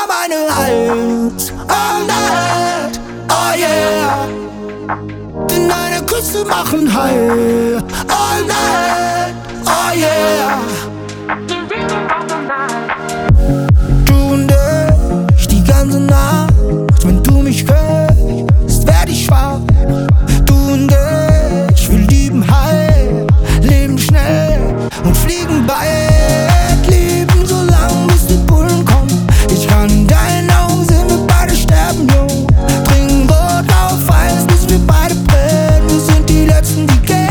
immer meine Hand. All night, oh yeah. Denn deine Küsse machen heil. All night, oh yeah. Du und ich die ganze Nacht. Wenn du mich küsst, werd ich schwach. Du und ich, wir lieben heil, leben schnell und fliegen bald. Lieben so lang, bis die Bullen kommen. Ich kann in deinen Augen sehen, wir beide sterben jung. Trinken Rot auf Eis, bis wir beide brennen. Wir sind die Letzten, die gehen.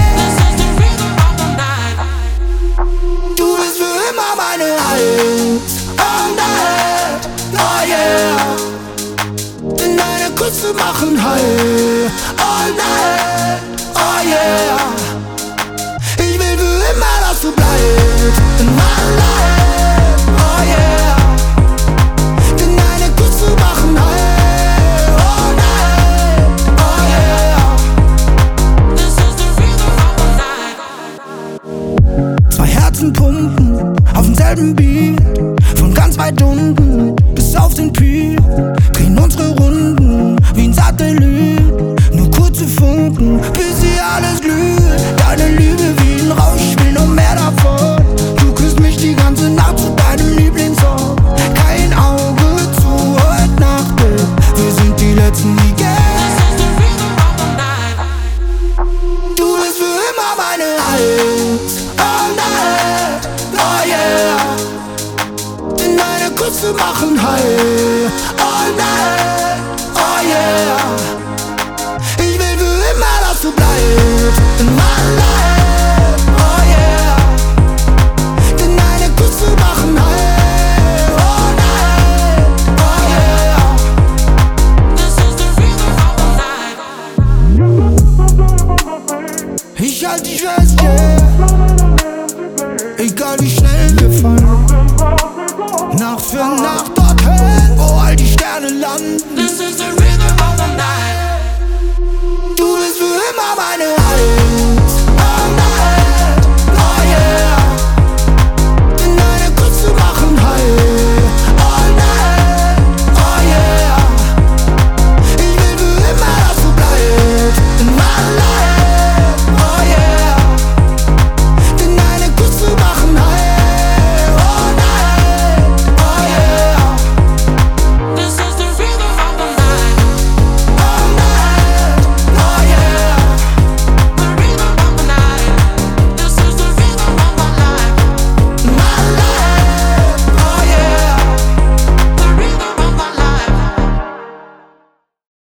Du bist für immer meine Hand. All night, oh yeah. Denn deine Küsse machen heil. All night, oh yeah. Ich will für immer, dass du bleibst in meinem Life, oh yeah. Denn deine Küsse machen heil. All night, oh yeah. This is the rhythm of the night. Zwei Herzen pumpen auf demselben Beat. Von ganz weit unten bis auf den Peak. Drehen unsere Runden wie ein Satellit. Nur kurze Funken, bis hier alles glüht. Deine Liebe wie ein Rausch, ich will noch mehr davon. Du küsst mich die ganze Nacht zu deinem Lieblingssong. Kein Auge zu, heute Nacht, wir sind die Letzten, die gehen. Du bist für immer meine Hand. All night, oh yeah. Denn deine Küsse machen heil. All night, oh yeah. Ich will für immer, dass du bleibst in meinem